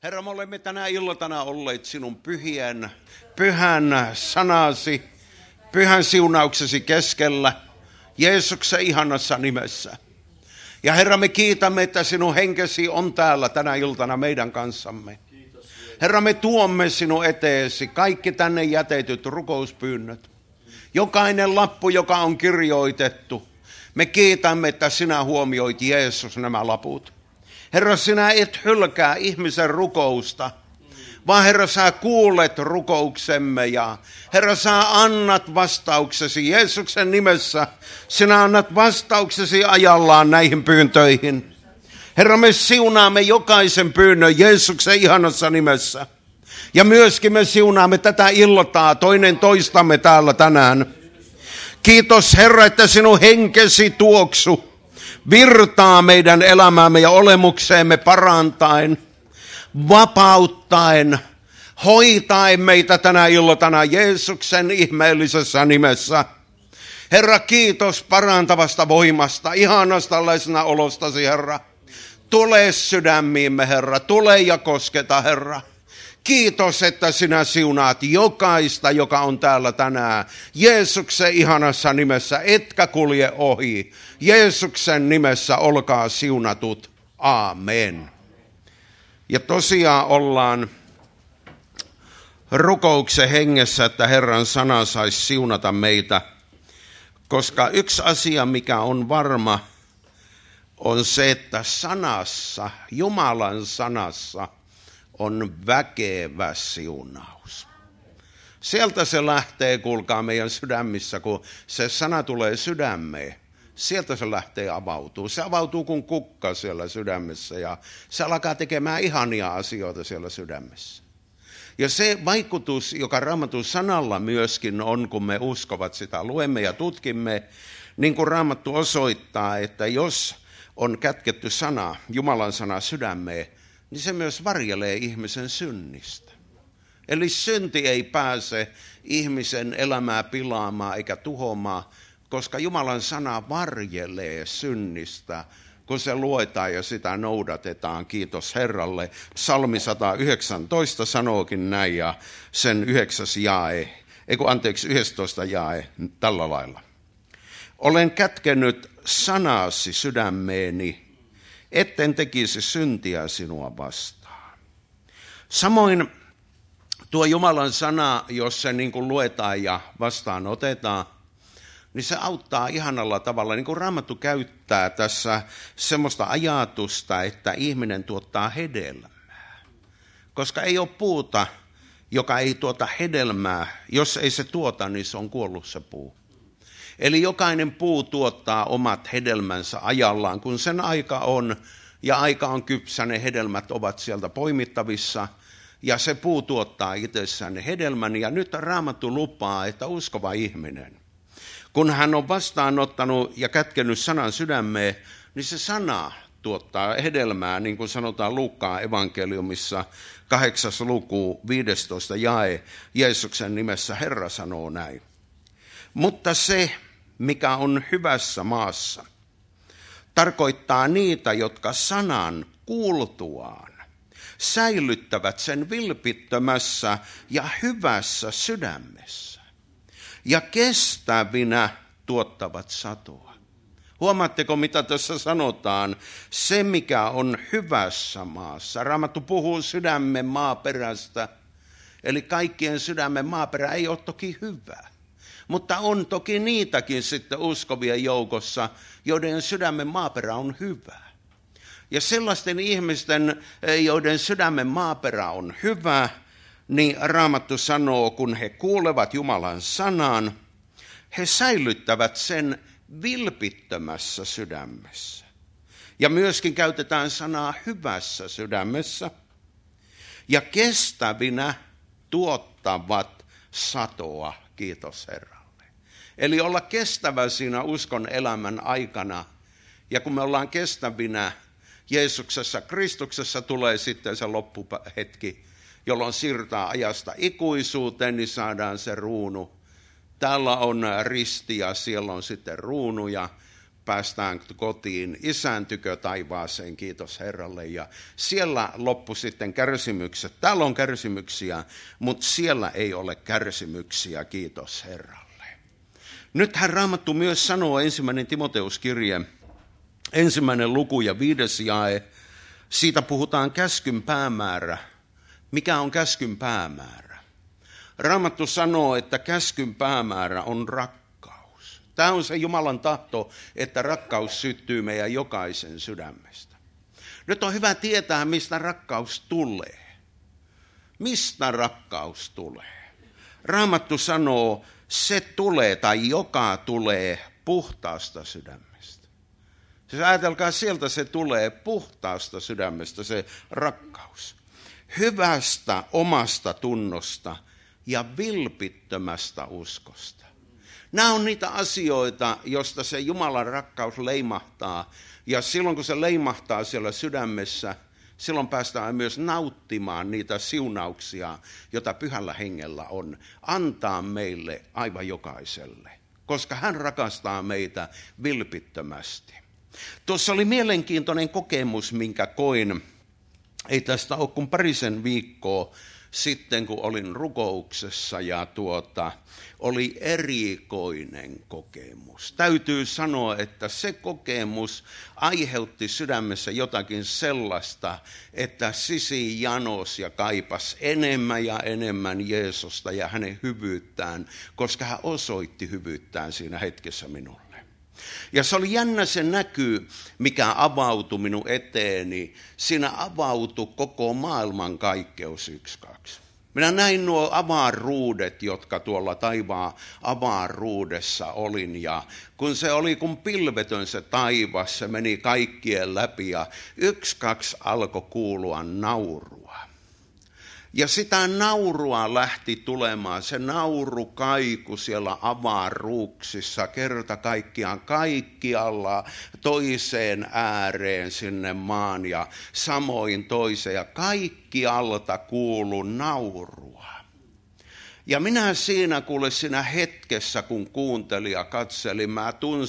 Herra, me olemme tänä iltana olleet sinun pyhän sanasi, pyhän siunauksesi keskellä, Jeesuksen ihanassa nimessä. Ja Herra, me kiitämme, että sinun henkesi on täällä tänä iltana meidän kanssamme. Herra, me tuomme sinun eteesi kaikki tänne jätetyt rukouspyynnöt. Jokainen lappu, joka on kirjoitettu. Me kiitämme, että sinä huomioit, Jeesus, nämä laput. Herra, sinä et hylkää ihmisen rukousta, vaan Herra, sä kuulet rukouksemme ja Herra, sä annat vastauksesi Jeesuksen nimessä. Sinä annat vastauksesi ajallaan näihin pyyntöihin. Herra, me siunaamme jokaisen pyynnön Jeesuksen ihanassa nimessä. Ja myöskin me siunaamme tätä iltaa toinen toistamme täällä tänään. Kiitos Herra, että sinun henkesi tuoksu virtaa meidän elämäämme ja olemukseemme parantaen, vapauttaen, hoitaen meitä tänä iltana Jeesuksen ihmeellisessä nimessä. Herra, kiitos parantavasta voimasta, ihanasta läsnäolostasi, Herra. Tule sydämiimme, Herra, tule ja kosketa, Herra. Kiitos, että sinä siunaat jokaista, joka on täällä tänään. Jeesuksen ihanassa nimessä, etkä kulje ohi. Jeesuksen nimessä olkaa siunatut. Aamen. Ja tosiaan ollaan rukouksen hengessä, että Herran sana saisi siunata meitä. Koska yksi asia, mikä on varma, on se, että sanassa, Jumalan sanassa, on väkevä siunaus. Sieltä se lähtee, kuulkaa, meidän sydämissä, kun se sana tulee sydämeen. Sieltä se lähtee avautuu. Se avautuu kuin kukka siellä sydämessä ja se alkaa tekemään ihania asioita siellä sydämessä. Ja se vaikutus, joka Raamatun sanalla myöskin on, kun me uskovat sitä, luemme ja tutkimme, niin kuin Raamattu osoittaa, että jos on kätketty sana, Jumalan sana sydämeen, niin se myös varjelee ihmisen synnistä. Eli synti ei pääse ihmisen elämää pilaamaan eikä tuhoamaan, koska Jumalan sana varjelee synnistä, kun se luetaan ja sitä noudatetaan. Kiitos Herralle. Psalmi 119 sanookin näin ja sen 11 jae tällä lailla. Olen kätkenyt sanasi sydämeeni, etten tekisi syntiä sinua vastaan. Samoin tuo Jumalan sana, jos se niin kuin luetaan ja vastaan otetaan, niin se auttaa ihanalla tavalla. Niin kuin Raamattu käyttää tässä semmoista ajatusta, että ihminen tuottaa hedelmää. Koska ei ole puuta, joka ei tuota hedelmää. Jos ei se tuota, niin se on kuollut se puu. Eli jokainen puu tuottaa omat hedelmänsä ajallaan, kun sen aika on ja aika on kypsä, ne hedelmät ovat sieltä poimittavissa ja se puu tuottaa itsessään ne hedelmän. Ja nyt Raamattu lupaa, että uskova ihminen, kun hän on vastaanottanut ja kätkenyt sanan sydämeen, niin se sana tuottaa hedelmää, niin kuin sanotaan Luukkaan evankeliumissa 8. luku 15 jae, Jeesuksen nimessä Herra sanoo näin. Mutta se, mikä on hyvässä maassa, tarkoittaa niitä, jotka sanan kuultuaan säilyttävät sen vilpittömässä ja hyvässä sydämessä ja kestävinä tuottavat satoa. Huomaatteko, mitä tässä sanotaan? Se, mikä on hyvässä maassa. Raamattu puhuu sydämen maaperästä, eli kaikkien sydämen maaperä ei ole toki hyvä. Mutta on toki niitäkin sitten uskovien joukossa, joiden sydämen maaperä on hyvä. Ja sellaisten ihmisten, joiden sydämen maaperä on hyvä, niin Raamattu sanoo, kun he kuulevat Jumalan sanan, he säilyttävät sen vilpittömässä sydämessä. Ja myöskin käytetään sanaa hyvässä sydämessä. Ja kestävinä tuottavat satoa. Kiitos Herralle. Eli olla kestävä siinä uskon elämän aikana. Ja kun me ollaan kestävinä Jeesuksessa, Kristuksessa tulee sitten se loppuhetki, jolloin siirrytään ajasta ikuisuuteen, niin saadaan se ruunu. Täällä on risti ja siellä on sitten ruunu ja päästään kotiin isän tykö taivaaseen, kiitos Herralle. Ja siellä loppu sitten kärsimykset. Täällä on kärsimyksiä, mutta siellä ei ole kärsimyksiä, kiitos Herralle. Nythän Raamattu myös sanoo 1. Timoteuskirje, 1. luku ja 5. jae. Siitä puhutaan käskyn päämäärä. Mikä on käskyn päämäärä? Raamattu sanoo, että käskyn päämäärä on rakkaus. Tämä on se Jumalan tahto, että rakkaus syttyy meidän jokaisen sydämestä. Nyt on hyvä tietää, mistä rakkaus tulee. Mistä rakkaus tulee? Raamattu sanoo, se tulee tai joka tulee puhtaasta sydämestä. Siis ajatelkaa, sieltä se tulee puhtaasta sydämestä, se rakkaus. Hyvästä omasta tunnosta ja vilpittömästä uskosta. Nämä on niitä asioita, joista se Jumalan rakkaus leimahtaa. Ja silloin kun se leimahtaa siellä sydämessä, silloin päästään myös nauttimaan niitä siunauksia, joita Pyhällä Hengellä on. Antaa meille aivan jokaiselle, koska hän rakastaa meitä vilpittömästi. Tuossa oli mielenkiintoinen kokemus, minkä koin. Ei tästä ole kuin parisen viikkoa sitten, kun olin rukouksessa ja oli erikoinen kokemus. Täytyy sanoa, että se kokemus aiheutti sydämessä jotakin sellaista, että sisi janos ja kaipas enemmän ja enemmän Jeesusta ja hänen hyvyyttään, koska hän osoitti hyvyyttään siinä hetkessä minulle. Ja se oli jännä se näky, mikä avautui minun eteeni. Siinä avautui koko maailman kaikkeus 1-2. Minä näin nuo avaruudet, jotka tuolla taivaan avaruudessa olin. Ja kun se oli kun pilvetön se taivas, se meni kaikkien läpi ja 1-2 alkoi kuulua naurua. Ja sitä naurua lähti tulemaan, se nauru kaiku siellä avaruuksissa, kerta kaikkiaan kaikkialla toiseen ääreen sinne maan ja samoin toiseen. Ja kaikkialta kuului naurua. Ja minä siinä hetkessä, kun kuuntelin ja katselin, mä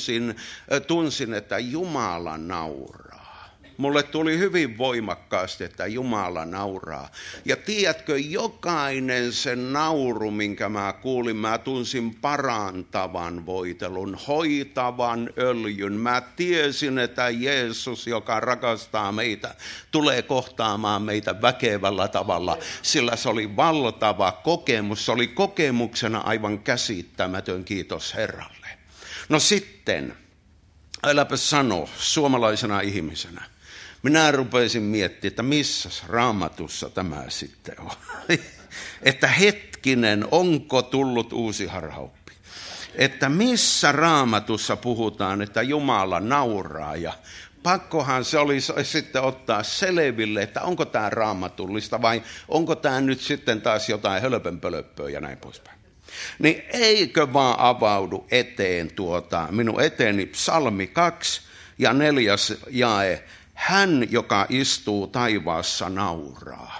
tunsin, että Jumala nauraa. Mulle tuli hyvin voimakkaasti, että Jumala nauraa. Ja tiedätkö, jokainen se nauru, minkä mä kuulin, mä tunsin parantavan voitelun, hoitavan öljyn. Mä tiesin, että Jeesus, joka rakastaa meitä, tulee kohtaamaan meitä väkevällä tavalla, sillä se oli valtava kokemus. Se oli kokemuksena aivan käsittämätön, kiitos Herralle. No sitten, äläpä sano suomalaisena ihmisenä. Minä rupesin miettimään, että missä Raamatussa tämä sitten on. Että hetkinen, onko tullut uusi harhaoppi? Että missä Raamatussa puhutaan, että Jumala nauraa ja pakkohan se oli sitten ottaa selville, että onko tämä raamatullista vai onko tämä nyt sitten taas jotain hölpönpölöppöä ja näin poispäin. Niin eikö vaan avaudu eteen minun eteeni psalmi 2 ja 4. jae. Hän, joka istuu taivaassa, nauraa.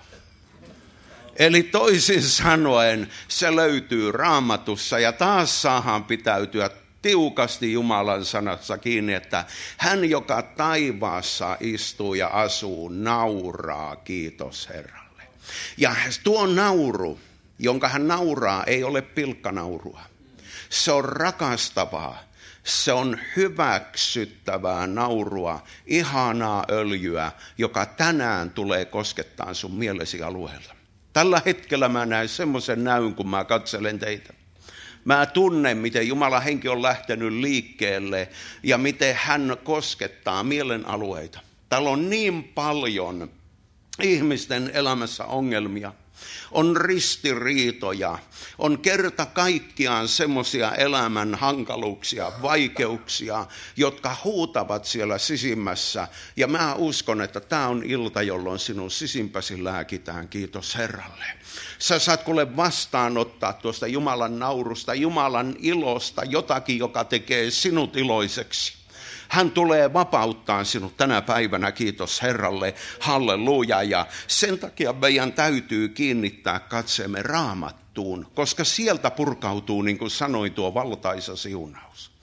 Eli toisin sanoen se löytyy Raamatussa ja taas saadaan pitäytyä tiukasti Jumalan sanassa kiinni, että hän, joka taivaassa istuu ja asuu, nauraa, kiitos Herralle. Ja tuo nauru, jonka hän nauraa, ei ole pilkkanaurua. Se on rakastavaa. Se on hyväksyttävää naurua, ihanaa öljyä, joka tänään tulee koskettaa sun mielesi alueella. Tällä hetkellä mä näen semmoisen näyn, kun mä katselen teitä. Mä tunnen, miten Jumalan henki on lähtenyt liikkeelle ja miten hän koskettaa mielen alueita. Täällä on niin paljon ihmisten elämässä ongelmia. On ristiriitoja, on kerta kaikkiaan semmoisia elämän hankaluuksia, vaikeuksia, jotka huutavat siellä sisimmässä. Ja mä uskon, että tämä on ilta, jolloin sinun sisimpäsi lääkitään, kiitos Herralle. Sä saat kuule vastaanottaa tuosta Jumalan naurusta, Jumalan ilosta jotakin, joka tekee sinut iloiseksi. Hän tulee vapauttaa sinut tänä päivänä, kiitos Herralle, halleluja. Ja sen takia meidän täytyy kiinnittää katseemme Raamattuun, koska sieltä purkautuu, niin kuin sanoin, tuo valtaisa siunaus.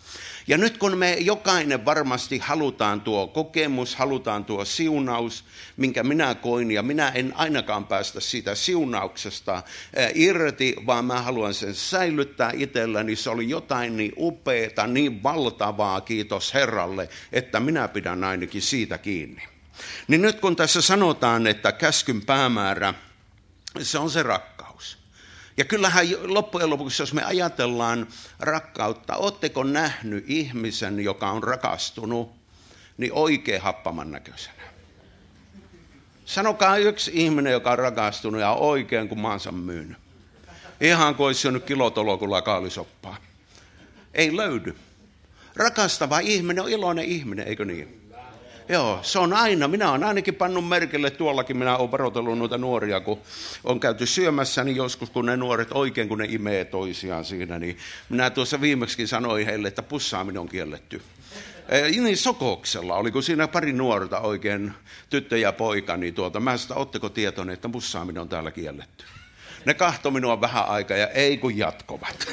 Ja nyt kun me jokainen varmasti halutaan tuo kokemus, halutaan tuo siunaus, minkä minä koin, ja minä en ainakaan päästä siitä siunauksesta irti, vaan mä haluan sen säilyttää itselläni. Se oli jotain niin upeata, niin valtavaa, kiitos Herralle, että minä pidän ainakin siitä kiinni. Niin nyt kun tässä sanotaan, että käskyn päämäärä, se on se rakkaus. Ja kyllähän loppujen lopuksi, jos me ajatellaan rakkautta, ootteko nähnyt ihmisen, joka on rakastunut, niin oikein happaman näköisenä? Sanokaa yksi ihminen, joka on rakastunut ja oikein kuin maansa myynyt. Ihan kuin olisi syönyt kilotolokulla kaalisoppaa. Ei löydy. Rakastava ihminen on iloinen ihminen, eikö niin? Joo, se on aina. Minä olen ainakin pannut merkille tuollakin. Minä olen varoitellut noita nuoria, kun on käyty syömässä, niin joskus kun ne nuoret oikein, kun ne imee toisiaan siinä, niin minä tuossa viimeksi sanoin heille, että pussaaminen on kielletty. Niin Sokoksella, oliko siinä pari nuorta oikein, tyttö ja poika, niin mä sitä, ootteko tietoinen, että pussaaminen on täällä kielletty? Ne kahtoi minua vähän aikaa ja ei kun jatkovat.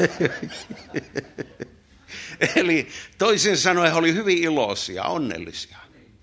Eli toisin sanoen he oli hyvin iloisia, onnellisia.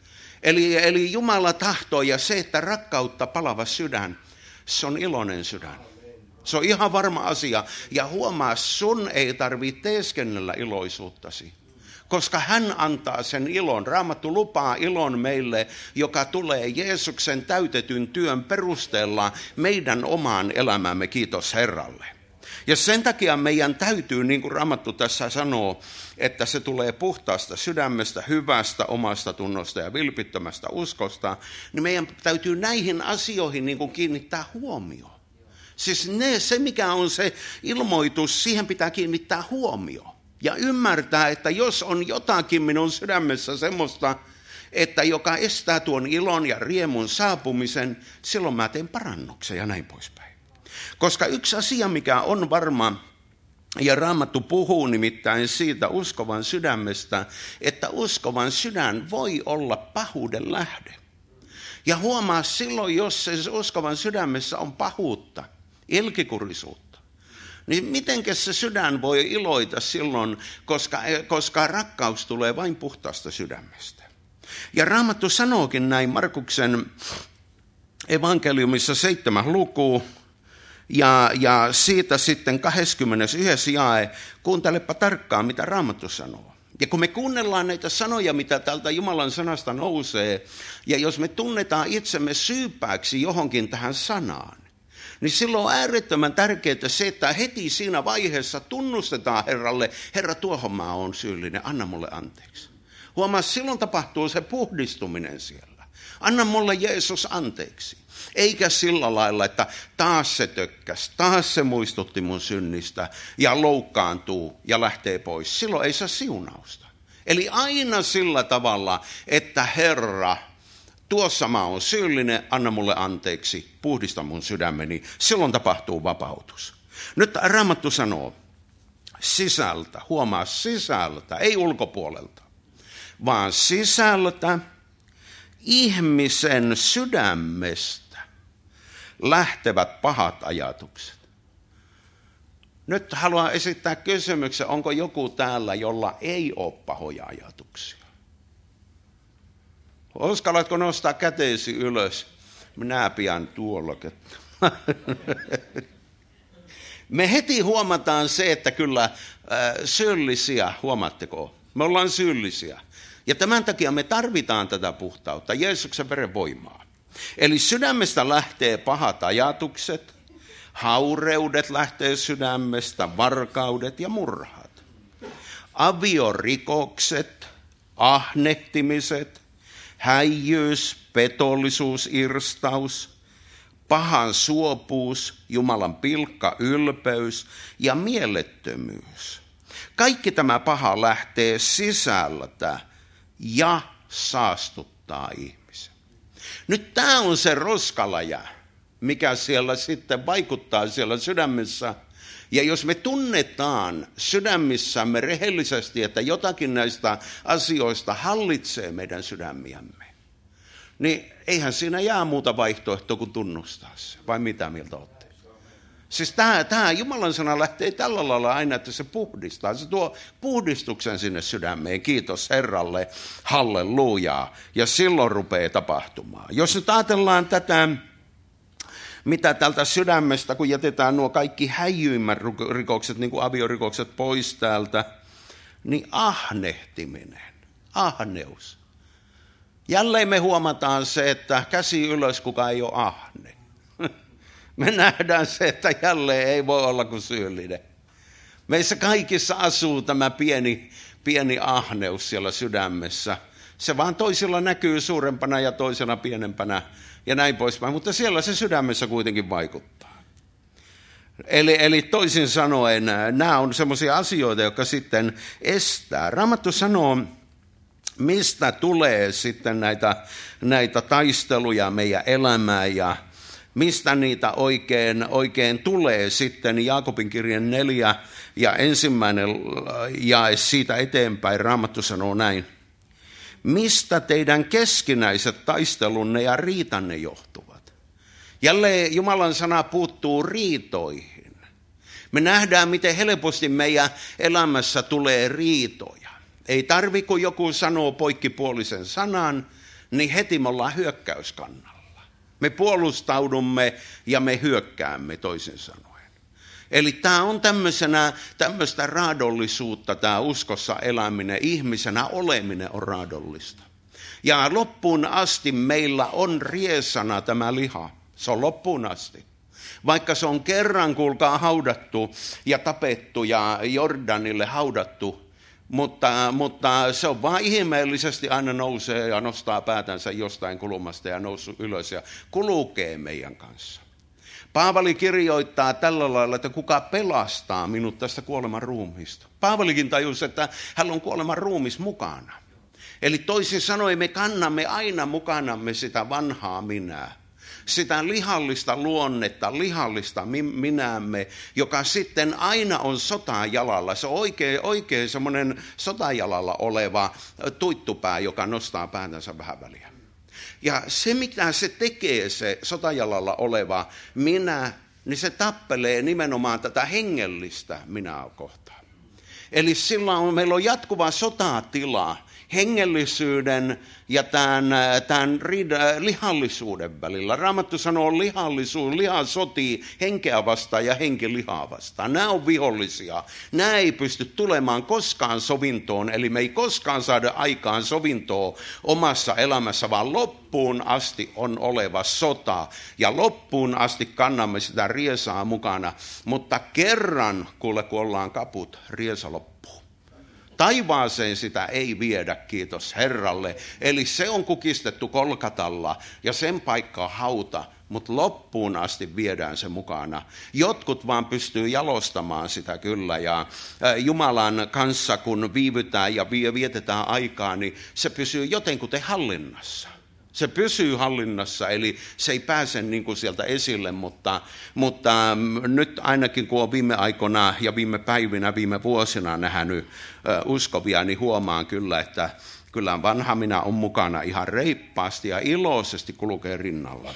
Eli Jumala tahtoo ja se, että rakkautta palava sydän, se on iloinen sydän. Se on ihan varma asia. Ja huomaa, sun ei tarvitse teeskennellä iloisuuttasi, koska hän antaa sen ilon. Raamattu lupaa ilon meille, joka tulee Jeesuksen täytetyn työn perusteella meidän omaan elämämme, kiitos Herralle. Ja sen takia meidän täytyy, niin kuin Raamattu tässä sanoo, että se tulee puhtaasta sydämestä, hyvästä omasta tunnosta ja vilpittömästä uskosta, niin meidän täytyy näihin asioihin niin kuin kiinnittää huomioon. Siis se, mikä on se ilmoitus, siihen pitää kiinnittää huomioon. Ja ymmärtää, että jos on jotakin minun sydämessä semmoista, että joka estää tuon ilon ja riemun saapumisen, silloin mä teen parannuksen ja näin poispäin. Koska yksi asia, mikä on varma, ja Raamattu puhuu nimittäin siitä uskovan sydämestä, että uskovan sydän voi olla pahuuden lähde. Ja huomaa silloin, jos se uskovan sydämessä on pahuutta, ilkikurisuutta, niin mitenkä se sydän voi iloita silloin, koska rakkaus tulee vain puhtaasta sydämestä. Ja Raamattu sanookin näin Markuksen evankeliumissa 7. luku, ja siitä sitten 21. jae, kuuntelepa tarkkaan, mitä Raamattu sanoo. Ja kun me kuunnellaan näitä sanoja, mitä täältä Jumalan sanasta nousee, ja jos me tunnetaan itsemme syypääksi johonkin tähän sanaan, niin silloin on äärettömän tärkeää se, että heti siinä vaiheessa tunnustetaan Herralle, Herra, tuohon mä oon syyllinen, anna mulle anteeksi. Huomaa, silloin tapahtuu se puhdistuminen siellä. Anna mulle Jeesus anteeksi. Eikä sillä lailla, että taas se tökkäs, taas se muistutti mun synnistä ja loukkaantuu ja lähtee pois. Silloin ei saa siunausta. Eli aina sillä tavalla, että Herra, tuossa mä oon syyllinen, anna mulle anteeksi, puhdista mun sydämeni. Silloin tapahtuu vapautus. Nyt Raamattu sanoo sisältä, huomaa sisältä, ei ulkopuolelta, vaan sisältä ihmisen sydämestä lähtevät pahat ajatukset. Nyt haluan esittää kysymyksen, onko joku täällä, jolla ei ole pahoja ajatuksia? Uskallatko nostaa käteesi ylös? Minä pian tuolla. Me heti huomataan se, että kyllä syyllisiä, huomaatteko? Me ollaan syyllisiä. Ja tämän takia me tarvitaan tätä puhtautta, Jeesuksen veren voimaa. Eli sydämestä lähtee pahat ajatukset, haureudet lähtee sydämestä, varkaudet ja murhat. Aviorikokset, ahnehtimiset, häijyys, petollisuus, irstaus, pahan suopuus, Jumalan pilkka, ylpeys ja mielettömyys. Kaikki tämä paha lähtee sisältä ja saastuttaa ihmisen. Nyt tämä on se roskalaja, mikä siellä sitten vaikuttaa siellä sydämessä. Ja jos me tunnetaan sydämissämme rehellisesti, että jotakin näistä asioista hallitsee meidän sydämiämme, niin eihän siinä jää muuta vaihtoehtoa kuin tunnustaa se. Vai mitä mieltä olette? Siis tämä Jumalan sana lähtee tällä lailla aina, että se puhdistaa. Se tuo puhdistuksen sinne sydämeen. Kiitos Herralle, hallelujaa. Ja silloin rupeaa tapahtumaan. Jos nyt ajatellaan tätä, mitä tältä sydämestä, kun jätetään nuo kaikki häijyimmät rikokset, niin kuin aviorikokset pois täältä, niin ahnehtiminen, ahneus. Jälleen me huomataan se, että käsi ylös, kuka ei ole ahne. Me nähdään se, että jälleen ei voi olla kuin syyllinen. Meissä kaikissa asuu tämä pieni ahneus siellä sydämessä. Se vaan toisilla näkyy suurempana ja toisena pienempänä ja näin poispäin, mutta siellä se sydämessä kuitenkin vaikuttaa. Eli toisin sanoen, nämä on semmoisia asioita, jotka sitten estää. Raamattu sanoo, mistä tulee sitten näitä taisteluja meidän elämään ja mistä niitä oikein tulee sitten. Jaakobin kirjan 4 ja 1. jae siitä eteenpäin. Raamattu sanoo näin. Mistä teidän keskinäiset taistelunne ja riitanne johtuvat? Jälleen Jumalan sana puuttuu riitoihin. Me nähdään, miten helposti meidän elämässä tulee riitoja. Ei tarvi, kun joku sanoo poikkipuolisen sanan, niin heti me ollaan hyökkäyskannalla. Me puolustaudumme ja me hyökkäämme toisin sanoen. Eli tämä on tämmöistä raadollisuutta, tämä uskossa eläminen, ihmisenä oleminen on raadollista. Ja loppuun asti meillä on riesana tämä liha, se on loppuun asti. Vaikka se on kerran, kuulkaa, haudattu ja tapettu ja Jordanille haudattu, mutta se on vaan ihmeellisesti aina nousee ja nostaa päätänsä jostain kulmasta ja noussut ylös ja kulkee meidän kanssa. Paavali kirjoittaa tällä lailla, että kuka pelastaa minut tästä kuoleman ruumiista. Paavalikin tajusi, että hän on kuoleman ruumis mukana. Eli toisin sanoen me kannamme aina mukanamme sitä vanhaa minää. Sitä lihallista luonnetta, lihallista minämme, joka sitten aina on sotajalalla. Se on oikein semmoinen sotajalalla oleva tuittupää, joka nostaa päätänsä vähän väliä. Ja se, mitä se tekee, se sotajalalla oleva minä, niin se tappelee nimenomaan tätä hengellistä minää kohtaan. Eli silloin meillä on jatkuva sotatila hengellisyyden ja tämän lihallisuuden välillä. Raamattu sanoo lihallisuus, liha sotii henkeä vastaan ja henki lihaa vastaan. Nämä on vihollisia. Nämä ei pysty tulemaan koskaan sovintoon, eli me ei koskaan saada aikaan sovintoa omassa elämässä, vaan loppuun asti on oleva sota ja loppuun asti kannamme sitä riesaa mukana, mutta kerran, kun ollaan kaput, riesa loppuu. Taivaaseen sitä ei viedä, kiitos Herralle. Eli se on kukistettu Kolkatalla ja sen paikka on hauta, mutta loppuun asti viedään se mukana. Jotkut vaan pystyy jalostamaan sitä kyllä ja Jumalan kanssa kun viivytään ja vietetään aikaa, niin se pysyy jotenkuten hallinnassa. Se pysyy hallinnassa, eli se ei pääse niin kuin sieltä esille, mutta nyt ainakin kun on viime aikoina ja viime päivinä, viime vuosina nähnyt uskovia, niin huomaan kyllä, että kyllä vanha minä on mukana ihan reippaasti ja iloisesti kulkee rinnalla.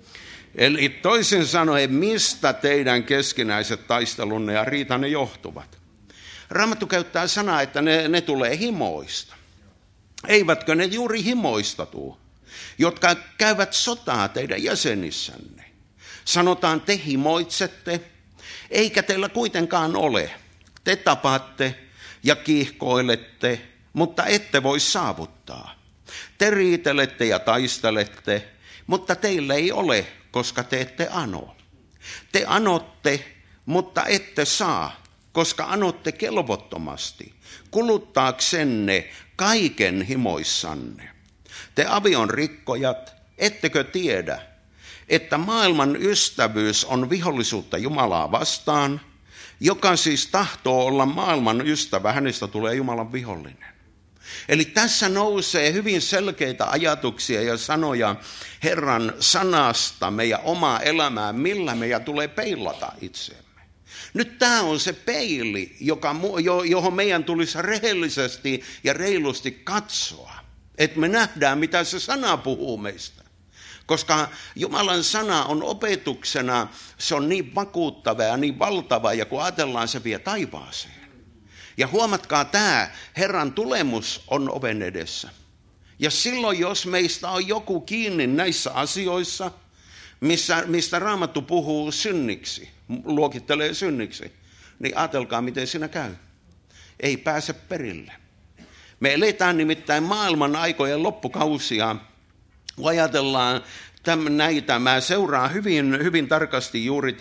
Eli toisin sanoen, mistä teidän keskinäiset taistelunne ja riitanne johtuvat? Raamattu käyttää sanaa, että ne tulee himoista. Eivätkö ne juuri himoista tule? Jotka käyvät sotaa teidän jäsenissänne. Sanotaan, te himoitsette, eikä teillä kuitenkaan ole. Te tapatte ja kiihkoilette, mutta ette voi saavuttaa. Te riitelette ja taistelette, mutta teillä ei ole, koska te ette ano. Te anotte, mutta ette saa, koska anotte kelvottomasti, kuluttaaksenne kaiken himoissanne. Te avion rikkojat, ettekö tiedä, että maailman ystävyys on vihollisuutta Jumalaa vastaan, joka siis tahtoo olla maailman ystävä, hänestä tulee Jumalan vihollinen. Eli tässä nousee hyvin selkeitä ajatuksia ja sanoja Herran sanasta meidän omaa elämää, millä meidän tulee peilata itseemme. Nyt tämä on se peili, johon meidän tulisi rehellisesti ja reilusti katsoa. Että me nähdään, mitä se sana puhuu meistä. Koska Jumalan sana on opetuksena, se on niin vakuuttava ja niin valtava, ja kun ajatellaan, se vie taivaaseen. Ja huomatkaa tämä, Herran tulemus on oven edessä. Ja silloin, jos meistä on joku kiinni näissä asioissa, mistä Raamattu puhuu synniksi, luokittelee synniksi, niin ajatelkaa, miten siinä käy. Ei pääse perille. Me eletään nimittäin maailman aikojen loppukausia. Kun ajatellaan näitä, mä seuraan hyvin tarkasti juuri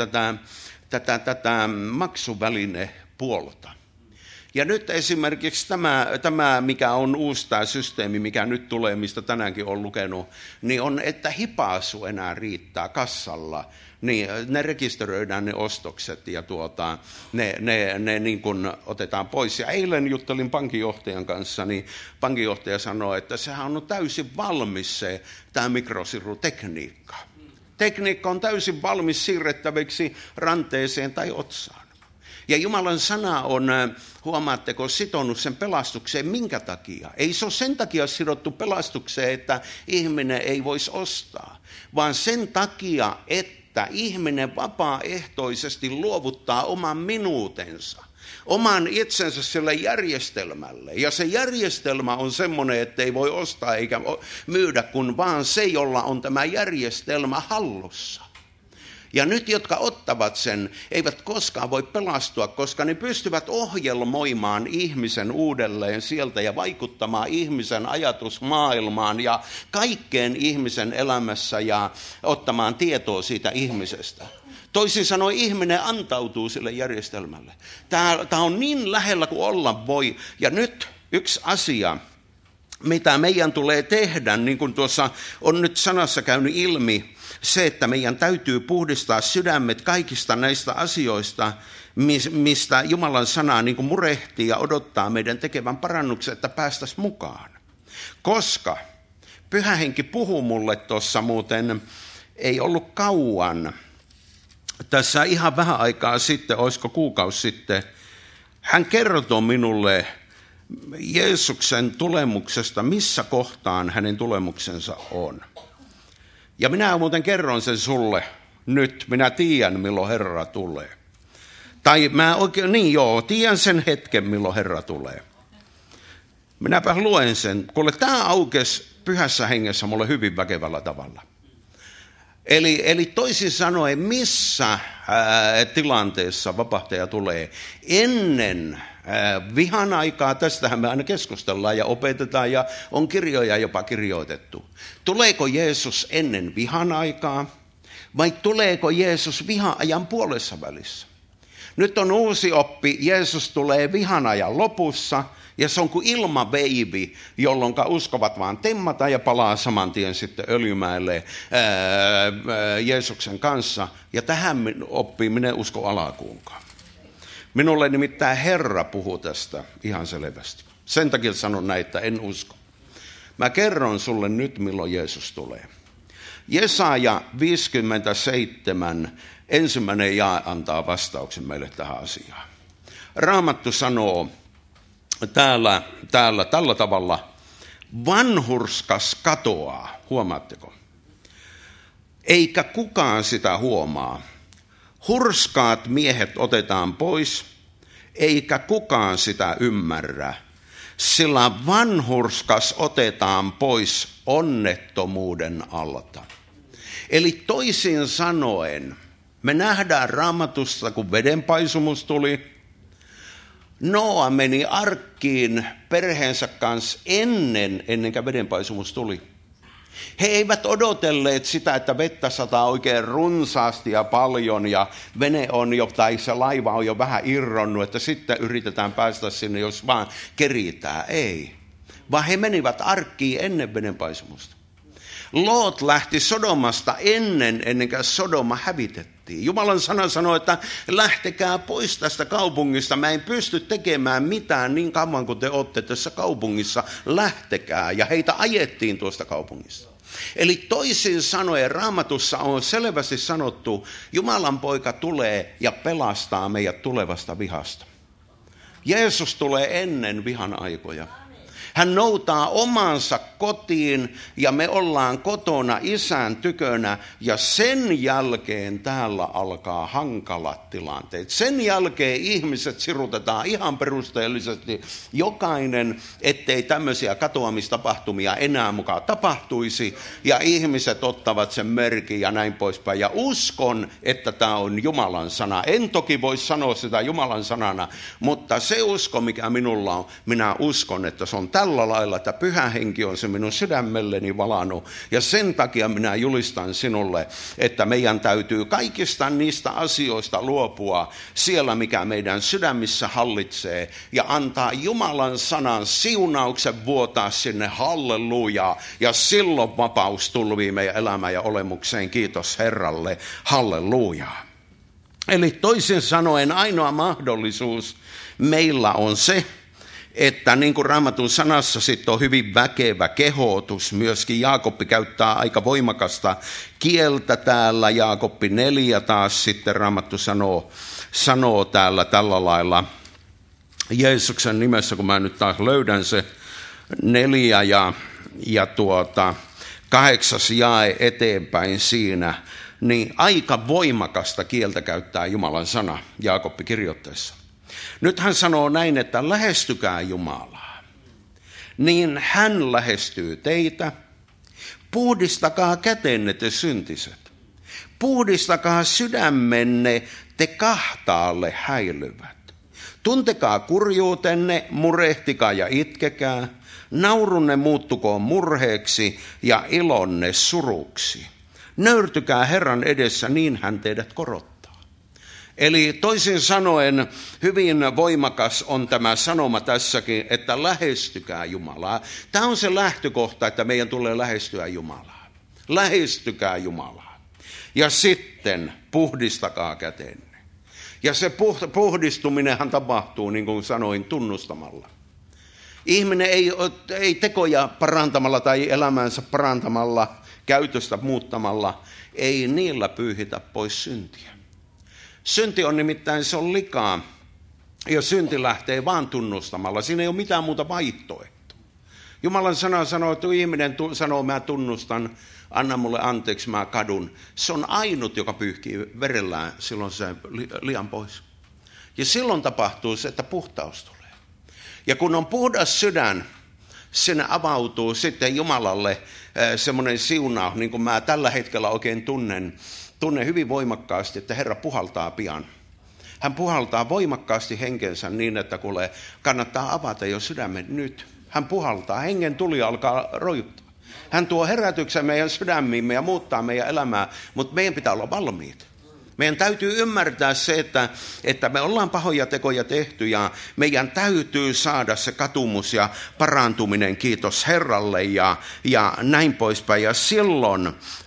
tätä maksuvälinepuolta. Ja nyt esimerkiksi tämä, mikä on uusi tämä systeemi, mikä nyt tulee, mistä tänäänkin olen lukenut, niin on, että hipaasu enää riittää kassalla. Niin, ne rekisteröidään ne ostokset ja ne niin kuin otetaan pois. Ja eilen juttelin pankinjohtajan kanssa, niin pankinjohtaja sanoi, että sehän on täysin valmis tämä mikrosirutekniikka. Tekniikka on täysin valmis siirrettäväksi ranteeseen tai otsaan. Ja Jumalan sana on, huomaatteko, sitonut sen pelastukseen. Minkä takia? Ei se ole sen takia sidottu pelastukseen, että ihminen ei voisi ostaa, vaan sen takia, että ihminen vapaaehtoisesti luovuttaa oman minuutensa, oman itsensä sille järjestelmälle. Ja se järjestelmä on semmoinen, että ei voi ostaa eikä myydä, kun vaan se, jolla on tämä järjestelmä hallussa. Ja nyt, jotka ottavat sen, eivät koskaan voi pelastua, koska ne pystyvät ohjelmoimaan ihmisen uudelleen sieltä ja vaikuttamaan ihmisen ajatusmaailmaan ja kaikkeen ihmisen elämässä ja ottamaan tietoa siitä ihmisestä. Toisin sanoen ihminen antautuu sille järjestelmälle. Tämä on niin lähellä kuin olla voi. Ja nyt yksi asia, mitä meidän tulee tehdä, niin kuin tuossa on nyt sanassa käynyt ilmi, se, että meidän täytyy puhdistaa sydämet kaikista näistä asioista, mistä Jumalan sana niin kuin murehtii ja odottaa meidän tekevän parannuksen, että päästäisiin mukaan. Koska Pyhä Henki puhuu mulle tuossa muuten, ei ollut kauan, tässä ihan vähän aikaa sitten, olisiko kuukausi sitten, hän kertoi minulle Jeesuksen tulemuksesta, missä kohtaan hänen tulemuksensa on. Ja minä muuten kerron sen sulle nyt, minä tiedän milloin Herra tulee. Tai mä oikein, tiedän sen hetken milloin Herra tulee. Minäpä luen sen, kuule tämä aukesi Pyhässä Hengessä mulle hyvin väkevällä tavalla. Eli toisin sanoen, missä tilanteessa vapahtaja tulee ennen vihan aikaa, tästähän me aina keskustellaan ja opetetaan ja on kirjoja jopa kirjoitettu. Tuleeko Jeesus ennen vihan aikaa vai tuleeko Jeesus vihan ajan puolessa välissä? Nyt on uusi oppi, Jeesus tulee vihan ajan lopussa ja se on kuin ilmaveivi, jolloin uskovat vaan temmata ja palaa saman tien sitten Öljymäelle Jeesuksen kanssa. Ja tähän oppiin minä en usko alkuunkaan. Minulle nimittäin Herra puhuu tästä ihan selvästi. Sen takia sanon näin, että en usko. Mä kerron sulle nyt, milloin Jeesus tulee. Jesaja 57, ensimmäinen jae antaa vastauksen meille tähän asiaan. Raamattu sanoo täällä tällä tavalla, vanhurskas katoaa, huomaatteko? Eikä kukaan sitä huomaa. Hurskaat miehet otetaan pois, eikä kukaan sitä ymmärrä, sillä vanhurskas otetaan pois onnettomuuden alta. Eli toisin sanoen, me nähdään Raamatussa, kun vedenpaisumus tuli, Noa meni arkkiin perheensä kanssa ennen kuin vedenpaisumus tuli. He eivät odotelleet sitä, että vettä sataa oikein runsaasti ja paljon ja vene on jo, tai se laiva on jo vähän irronnut, että sitten yritetään päästä sinne, jos vaan keritään. Ei, vaan he menivät arkkiin ennen vedenpaisumusta. Loot lähti Sodomasta ennen kuin Sodoma hävitettiin. Jumalan sana sanoi, että lähtekää pois tästä kaupungista. Mä en pysty tekemään mitään niin kauan kuin te olette tässä kaupungissa. Lähtekää. Ja heitä ajettiin tuosta kaupungista. Eli toisin sanoen Raamatussa on selvästi sanottu, Jumalan poika tulee ja pelastaa meidät tulevasta vihasta. Jeesus tulee ennen vihan aikoja. Hän noutaa omansa kotiin ja me ollaan kotona isän tykönä ja sen jälkeen täällä alkaa hankalat tilanteet. Sen jälkeen ihmiset sirutetaan ihan perusteellisesti jokainen, ettei tämmöisiä katoamistapahtumia enää mukaan tapahtuisi ja ihmiset ottavat sen merkin ja näin poispäin. Ja uskon, että tämä on Jumalan sana. En toki voi sanoa sitä Jumalan sanana, mutta se usko, mikä minulla on, minä uskon, että se on tällä lailla, että Pyhä Henki on se minun sydämelleni valannut. Ja sen takia minä julistan sinulle, että meidän täytyy kaikista niistä asioista luopua siellä, mikä meidän sydämissä hallitsee, ja antaa Jumalan sanan siunauksen vuotaa sinne, hallelujaa, ja silloin vapaus tulvii meidän elämään ja olemukseen. Kiitos Herralle, hallelujaa. Eli toisin sanoen ainoa mahdollisuus meillä on se, että niin kuin Raamatun sanassa sitten on hyvin väkevä kehotus, myöskin Jaakobbi käyttää aika voimakasta kieltä täällä, Jaakobbi 4 taas sitten Raamattu sanoo täällä tällä lailla, Jeesuksen nimessä, kun mä nyt taas löydän se 4 ja 8 jae eteenpäin siinä, niin aika voimakasta kieltä käyttää Jumalan sana Jaakobbi kirjoittaessa. Nyt hän sanoo näin, että lähestykää Jumalaa, niin hän lähestyy teitä. Puhdistakaa kätenne te syntiset. Puhdistakaa sydämenne te kahtaalle häilyvät. Tuntekaa kurjuutenne, murehtikaa ja itkekää. Naurunne muuttukoon murheeksi ja ilonne suruksi. Nöyrtykää Herran edessä, niin hän teidät korottaa. Eli toisin sanoen hyvin voimakas on tämä sanoma tässäkin, että lähestykää Jumalaa. Tämä on se lähtökohta, että meidän tulee lähestyä Jumalaa. Lähestykää Jumalaa. Ja sitten puhdistakaa kätenne. Ja se puhdistuminenhan tapahtuu, niin kuin sanoin, tunnustamalla. Ihminen ei tekoja parantamalla tai elämänsä parantamalla, käytöstä muuttamalla, ei niillä pyyhitä pois syntiä. Synti on nimittäin, se on likaa, ja synti lähtee vaan tunnustamalla. Siinä ei ole mitään muuta vaihtoehtoa. Jumalan sana sanoo, että ihminen sanoo, mä tunnustan, anna mulle anteeksi, mä kadun. Se on ainut, joka pyyhkii verellään silloin se liian pois. Ja silloin tapahtuu se, että puhtaus tulee. Ja kun on puhdas sydän, sinne avautuu sitten Jumalalle semmoinen siunaus, niin kuin mä tällä hetkellä oikein tunnen hyvin voimakkaasti, että Herra puhaltaa pian. Hän puhaltaa voimakkaasti henkensä niin, että kuule, kannattaa avata jo sydämen nyt. Hän puhaltaa, hengen tuli alkaa rojuttaa. Hän tuo herätyksen meidän sydämiimme ja muuttaa meidän elämää, mutta meidän pitää olla valmiita. Meidän täytyy ymmärtää se, että me ollaan pahoja tekoja tehty ja meidän täytyy saada se katumus ja parantuminen, kiitos Herralle ja näin poispäin. Ja silloin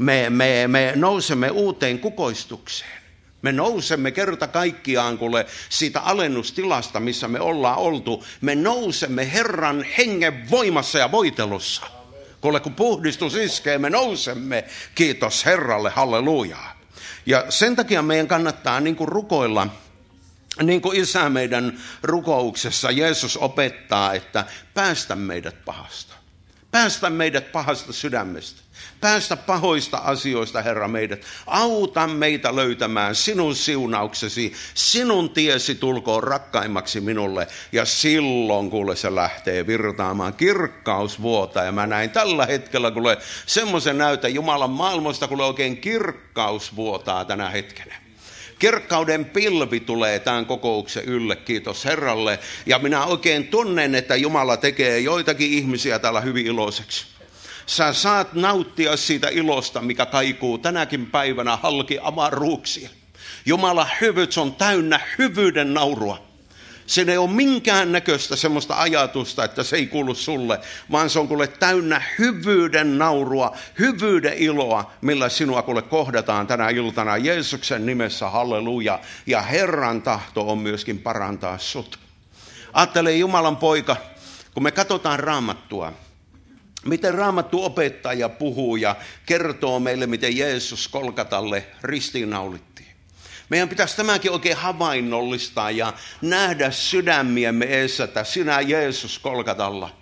me nousemme uuteen kukoistukseen. Me nousemme kerta kaikkiaan kuule siitä alennustilasta, missä me ollaan oltu. Me nousemme Herran hengen voimassa ja voitelussa. Kuule, kun puhdistus iskee, me nousemme, kiitos Herralle, hallelujaa. Ja sen takia meidän kannattaa niin kuin rukoilla, niin kuin Isä meidän rukouksessa Jeesus opettaa, että päästä meidät pahasta. Päästä meidät pahasta sydämestä. Päästä pahoista asioista, Herra, meidät. Auta meitä löytämään sinun siunauksesi, sinun tiesi tulkoon rakkaimmaksi minulle. Ja silloin, kuule, se lähtee virtaamaan, kirkkaus vuotaa. Ja mä näin tällä hetkellä, kuule, semmoisen näytön Jumalan maailmasta, kuule, oikein kirkkaus vuotaa tänä hetkenä. Kirkkauden pilvi tulee tämän kokouksen ylle, kiitos Herralle. Ja minä oikein tunnen, että Jumala tekee joitakin ihmisiä täällä hyvin iloiseksi. Sä saat nauttia siitä ilosta, mikä kaikuu tänäkin päivänä halki avaruuksia. Jumalan hyvyyt on täynnä hyvyyden naurua. Siinä ei ole minkään näköistä semmoista ajatusta, että se ei kuulu sulle, vaan se on kuule täynnä hyvyyden naurua, hyvyyden iloa, millä sinua kuule kohdataan tänä iltana Jeesuksen nimessä, halleluja. Ja Herran tahto on myöskin parantaa sut. Ajattele Jumalan poika, kun me katsotaan Raamattua, miten Raamattu opettaa ja puhuu ja kertoo meille, miten Jeesus Kolkatalle ristiinnaulittiin. Meidän pitäisi tämäkin oikein havainnollistaa ja nähdä sydämiemme edessä, että sinä Jeesus Kolkatalla.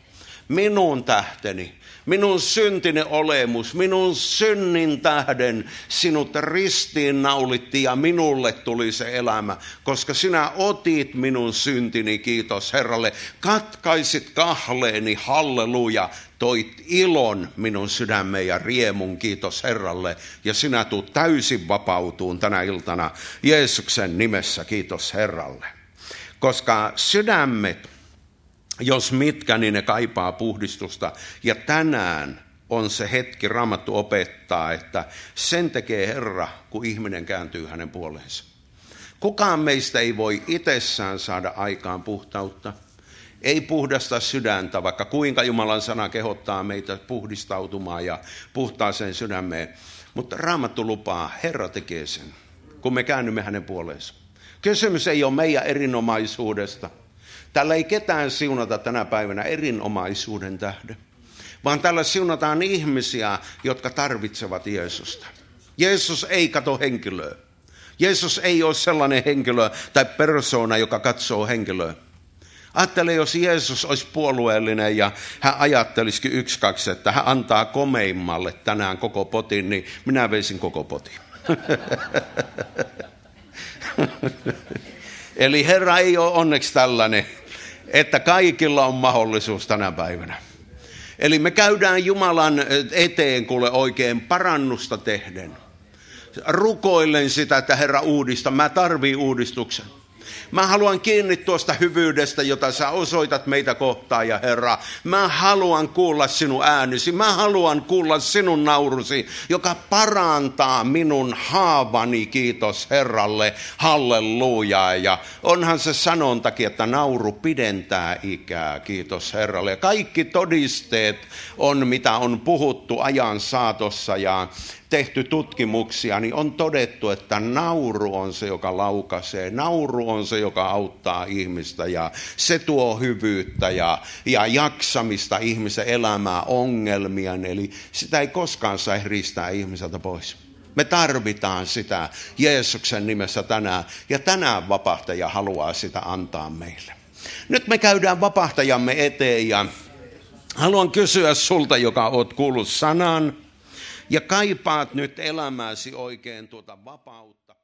minun tähteni, minun syntinen olemus, minun synnin tähden sinut ristiin naulittiin ja minulle tuli se elämä, koska sinä otit minun syntini, kiitos Herralle, katkaisit kahleeni, halleluja, toit ilon minun sydämeen ja riemun, kiitos Herralle, ja sinä tuut täysin vapautuun tänä iltana Jeesuksen nimessä, kiitos Herralle. Koska sydämet, jos mitkä, niin ne kaipaa puhdistusta. Ja tänään on se hetki, Raamattu opettaa, että sen tekee Herra, kun ihminen kääntyy hänen puoleensa. Kukaan meistä ei voi itsessään saada aikaan puhtautta. Ei puhdasta sydäntä, vaikka kuinka Jumalan sana kehottaa meitä puhdistautumaan ja puhtaaseen sydämeen. Mutta Raamattu lupaa, Herra tekee sen, kun me käännymme hänen puoleensa. Kysymys ei ole meidän erinomaisuudesta. Tällä ei ketään siunata tänä päivänä erinomaisuuden tähden, vaan tällä siunataan ihmisiä, jotka tarvitsevat Jeesusta. Jeesus ei kato henkilöä. Jeesus ei ole sellainen henkilö tai persoona, joka katsoo henkilöä. Ajattele, jos Jeesus olisi puolueellinen ja hän ajattelisikin 1-2, että hän antaa komeimmalle tänään koko potin, niin minä veisin koko potin. Eli Herra ei ole onneksi tällainen, että kaikilla on mahdollisuus tänä päivänä. Eli me käydään Jumalan eteen kuule oikein parannusta tehden. Rukoillen sitä, että Herra uudista, mä tarviin uudistuksen. Mä haluan kiinni tuosta hyvyydestä, jota sä osoitat meitä kohtaan, ja Herra, mä haluan kuulla sinun äänesi, mä haluan kuulla sinun naurusi, joka parantaa minun haavani, kiitos Herralle, halleluja. Ja onhan se sanontakin, että nauru pidentää ikää, kiitos Herralle. Ja kaikki todisteet on, mitä on puhuttu ajan saatossa ja tehty tutkimuksia, niin on todettu, että nauru on se, joka laukaisee. Nauru on se, joka auttaa ihmistä ja se tuo hyvyyttä ja jaksamista ihmisen elämää, ongelmia. Eli sitä ei koskaan saa riistää ihmiseltä pois. Me tarvitaan sitä Jeesuksen nimessä tänään ja tänään vapahtaja haluaa sitä antaa meille. Nyt me käydään vapahtajamme eteen ja haluan kysyä sulta, joka oot kuullut sanan, ja kaipaat nyt elämääsi oikein tuota vapautta.